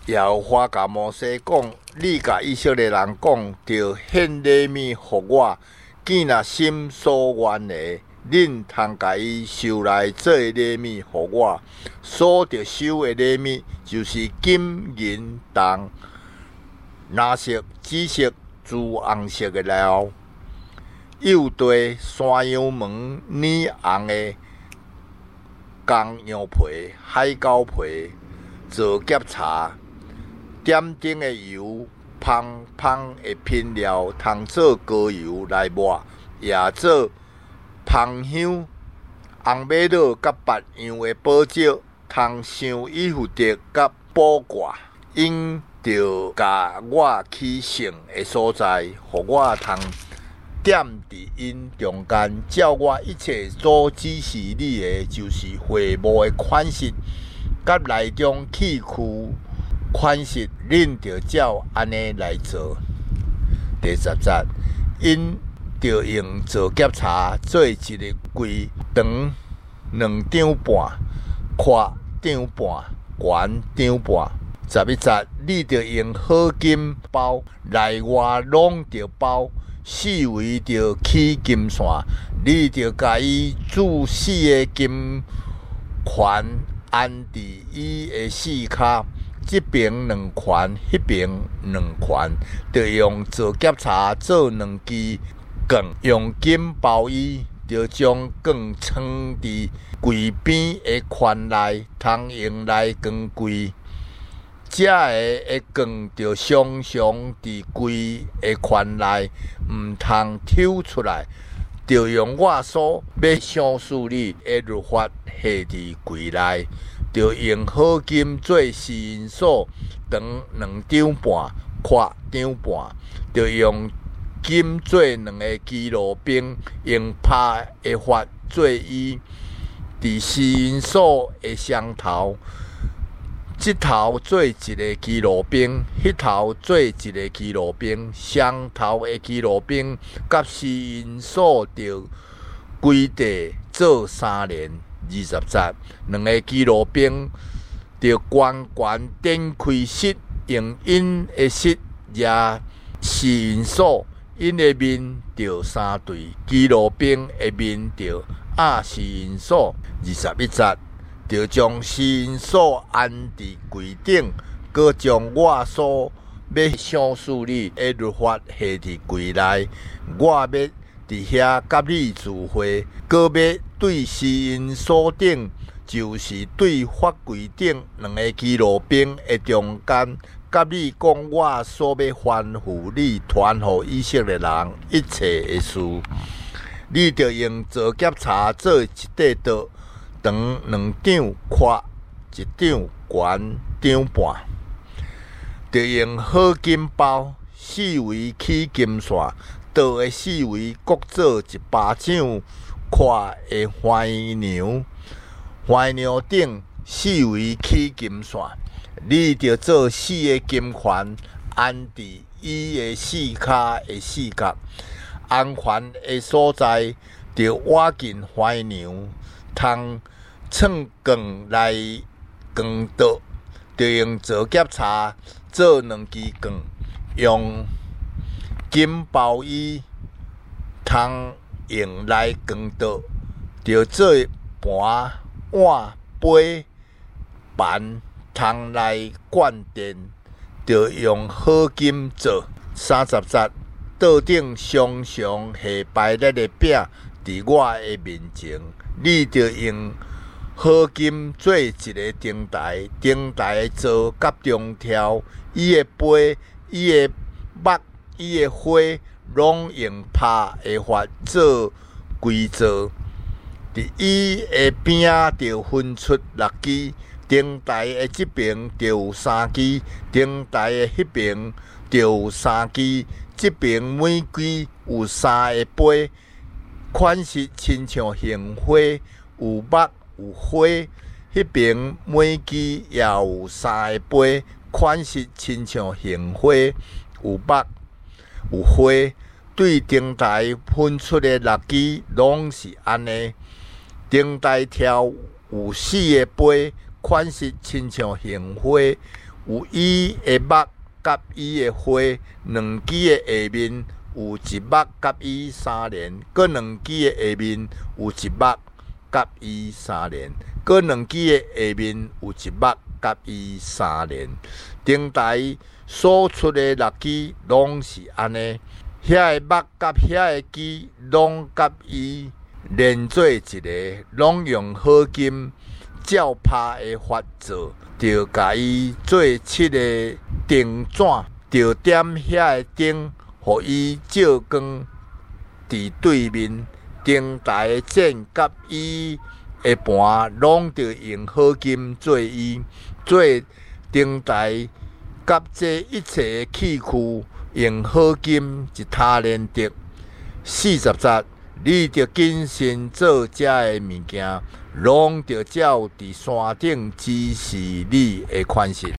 耶和华甲摩西讲：“你甲以色列人讲，着献礼物互我，见若心所愿的，恁通甲伊收来做礼物互我。所着收的礼物，就是金银铜、蓝色、紫色、朱红色的料，幼地、山羊毛、泥红的公羊皮、海狗皮、做夹茶。”点灯的油，芳芳的品料，通做膏油来抹，也做芳香。红玛瑙甲别样的宝石，通镶衣服袋甲宝挂，因着甲我起圣的所在，互我通点伫因中间。照我一切所指示你的，就是会幕的款式，甲内中器具。款式，恁着照安尼来做。第10节，因着用做夹茶做一个规长2丈半，宽丈半，悬丈半。11节，你着用合金包，内外拢着包，四围着起金线，你着甲伊注四个金环安伫伊的四骹。这边2环，迄边2环，着用做夹茶做2支杠，用金包伊，着将杠藏伫柜边的圈内，通用来扛柜。这个杠着常常伫柜的圈内，毋通抽出来，着用我所要详述你的律法下伫柜内。着用合金做示印锁，长2丈半，宽丈半。着用金做2个基路兵，用拍的法做伊伫示印锁的双头。这头做一个基路兵，迄头做一个基路兵。双头的基路兵甲示印锁着规地做3连。20节，2个基路兵着悬悬展开膝，用因的膝也示印锁，因的面着3对，基路兵的面着示印锁。21节，着将示印锁安伫柜顶，搁将我所要详述你的律法下伫柜内，我要伫遐甲你聚会，搁要对示印锁顶，就是对法柜顶2个基路兵的中间，甲你讲我所要吩咐你传予以色列人一切的事。你着用做夹茶做一块刀，长2丈，宽1丈，悬丈半。着用合金包，四围起金线，刀的四围各做1巴掌。宽的花娘，花娘顶四围起金线，你着做4个金环，安伫伊的四骹的四角。安环的所在，着挖进花娘，通寸杠来杠刀，着用做夹茶做2支杠，用金包伊，通用来扛刀，着做盘、碗、杯、盘，通来灌电，着用合金做。30节，桌顶常常下摆列的饼伫我的面前，你着用合金做一个灯台，灯台做甲中条，伊的杯、伊的木、伊的花。拢用拍的法做规则，伫伊的边仔着分出6支，灯台的这边着有3支，灯台的迄边着有3支，这边每支有3个杯，款式亲像杏花，有木有花；迄边每支也有3个杯，款式亲像杏花，有木有花。对灯台分出的6支拢是安尼。灯台条有4个杯，款式亲像杏花， 有伊的目甲伊的花，两支的下面有一目甲伊三连，搁两支的下面有一目甲伊三连，搁两支的下面有一目甲伊三连。顶台所出的6支拢是安尼，遐个目甲遐个支拢甲伊连做一个，拢用合金照拍的法做，就甲伊做7个灯转，就点遐个灯，互伊照光伫对面。灯台的箭甲伊的盘拢着用合金做伊，做灯台甲这一切的器具用合金一塔连得。40节，你着谨慎做遮的物件，拢着照伫山顶指示你的款式。